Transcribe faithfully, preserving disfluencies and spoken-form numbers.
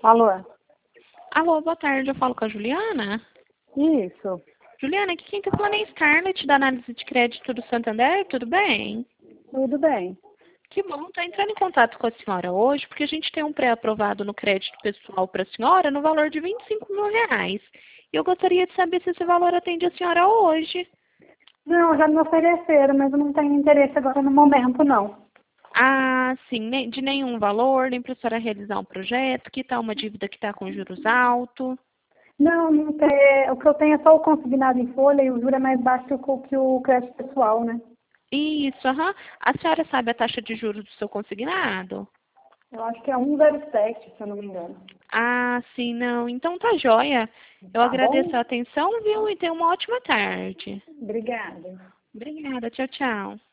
Alô? Alô, boa tarde, eu falo com a Juliana. Isso. Juliana, aqui quem tá falando é Scarlett, da análise de crédito do Santander, tudo bem? Tudo bem. Que bom, tô entrando em contato com a senhora hoje, porque a gente tem um pré-aprovado no crédito pessoal para a senhora no valor de vinte e cinco mil reais. E eu gostaria de saber se esse valor atende a senhora hoje. Não, já me ofereceram, mas eu não tenho interesse agora no momento, não. Ah, sim, nem- de nenhum valor, nem para a senhora realizar um projeto, que tal uma dívida que está com juros altos? Não, não tem, o que eu tenho é só o consignado em folha e o juro é mais baixo que o, que o crédito pessoal, né? Isso, aham. A senhora sabe a taxa de juros do seu consignado? Eu acho que é um vírgula zero sete, se eu não me engano. Ah, sim, não. Então tá joia. Eu Tá agradeço bom? a atenção, viu? E tenha uma ótima tarde. Obrigada. Obrigada. Tchau, tchau.